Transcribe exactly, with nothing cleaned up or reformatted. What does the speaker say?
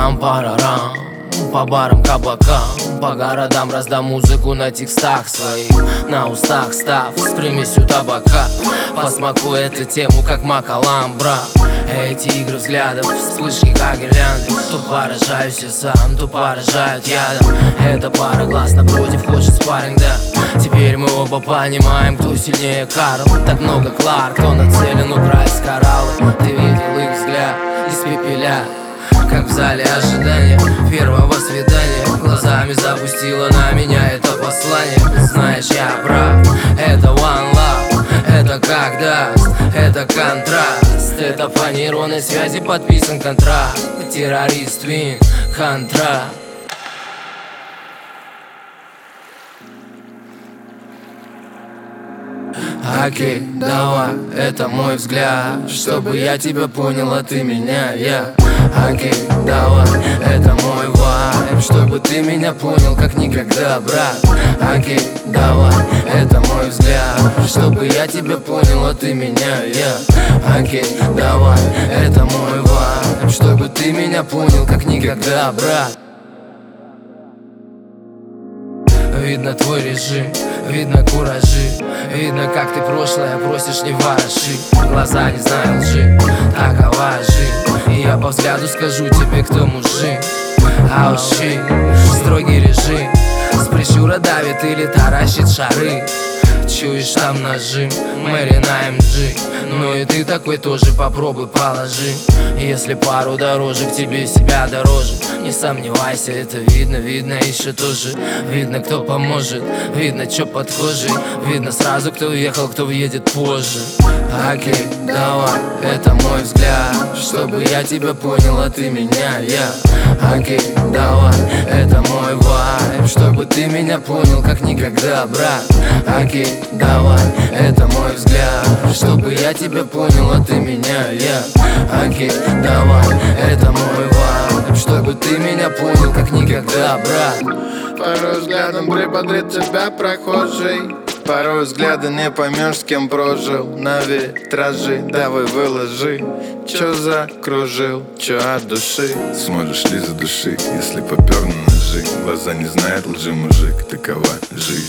Парам-парарам, по барам, кабакам, по городам раздам музыку на текстах своих, на устах став с примесью табака. Посмакую эту тему, как макаламбра. Эти игры взглядов, вспышки как гирлянды. То поражаюсь я сам, то поражают ядом. Эта пара глаз напротив хочет спарринг, да. Теперь мы оба понимаем, кто сильнее Карл. Так много Кларк, кто нацелен украсть кораллы. Ты видел их взгляд, испепеля, как в зале ожидания первого свидания. Глазами запустила на меня это послание. Знаешь, я прав, это one love, это как даст, это контраст. Это по нейронной связи подписан контракт. Террорист, Вин, Хантра. Окей, давай, это мой взгляд, чтобы я тебя понял, а ты меня, я. Окей, давай, это мой вайб, чтобы ты меня понял, как никогда, брат. Окей, давай, это мой взгляд, чтобы я тебя понял, а ты меня, я. Окей, давай, это мой вайб, чтобы ты меня понял, как никогда, брат. Видно твой режим, видно куражи, видно, как ты прошлое просишь не вороши. Глаза не знают лжи, такова жизнь. И я по взгляду скажу тебе, кто мужик. А уж строгий режим, с прищура давит или таращит шары. Чуешь там нажим, Мэри на эм джи. Ну и ты такой тоже попробуй положи. Если пару дороже, к тебе себя дороже. Не сомневайся, это видно, видно еще тоже. Видно, кто поможет, видно, чё под кожей. Видно сразу, кто уехал, кто въедет позже. Окей, давай, это мой взгляд, чтобы я тебя понял, а ты меня, я. Окей, давай, это мой вайб, чтобы ты меня понял, как никогда, брат. Окей, давай, это мой взгляд, чтобы я тебя понял, а ты меня, я. Окей, давай, это мой вайб, чтобы ты меня понял, как никогда, брат. Порой взглядом приподрит тебя прохожий. Порой взгляда не поймешь, с кем прожил. На витражи, давай выложи. Чё закружил, чё от души. Сможешь ли задушить, если попёр на ножи? Глаза не знают лжи, мужик, такова жизнь.